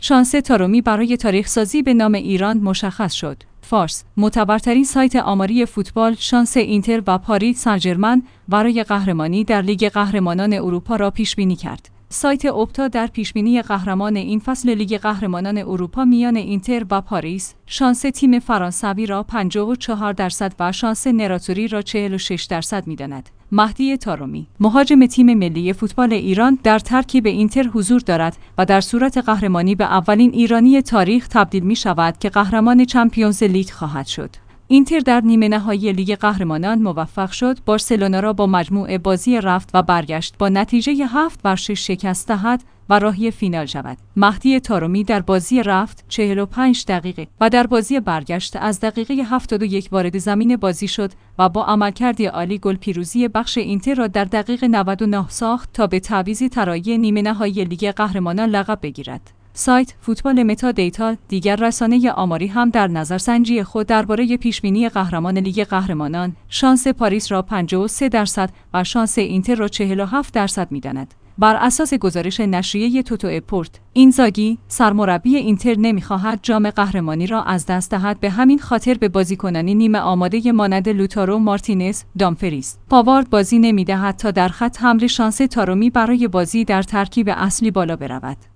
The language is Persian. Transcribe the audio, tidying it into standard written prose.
شانس تارومی برای تاریخ سازی به نام ایران مشخص شد. فارس: معتبرترین سایت آماری فوتبال شانس اینتر و پاریس سن برای قهرمانی در لیگ قهرمانان اروپا را پیش بینی کرد. سایت اپتا در پیشبینی قهرمان این فصل لیگ قهرمانان اروپا میان اینتر و پاریس، شانس تیم فرانسوی را 54% و شانس نراتوری را 46% می‌داند. مهدی طارمی: مهاجم تیم ملی فوتبال ایران در ترکیب اینتر حضور دارد و در صورت قهرمانی به اولین ایرانی تاریخ تبدیل می‌شود که قهرمان چمپیونز لیگ خواهد شد. اینتر در نیمه نهایی لیگ قهرمانان موفق شد بارسلونا را با مجموع بازی رفت و برگشت با نتیجه 7-6 شکست دهد و راهی فینال شود. مهدی طارمی در بازی رفت 45 دقیقه و در بازی برگشت از دقیقه 71 وارد زمین بازی شد و با عملکردی عالی گل پیروزی بخش اینتر را در دقیقه 99 ساخت تا به تعویض طلایی نیمه نهایی لیگ قهرمانان لقب بگیرد. سایت فوتبال متا دیتا دیگر رسانه آماری هم در نظرسنجی خود درباره پیشبینی قهرمان لیگ قهرمانان شانس پاریس را 53% و شانس اینتر را 47% می‌داند. بر اساس گزارش نشریه توتو اپورت، اینزاگی سرمربی اینتر نمی‌خواهد جام قهرمانی را از دست دهد، به همین خاطر به بازیکنانی نیمه آماده مانند لوتارو مارتینز، دامفریز، پاوارد بازی نمی‌دهد تا در خط حمله شانس طارمی برای بازی در ترکیب اصلی بالا برود.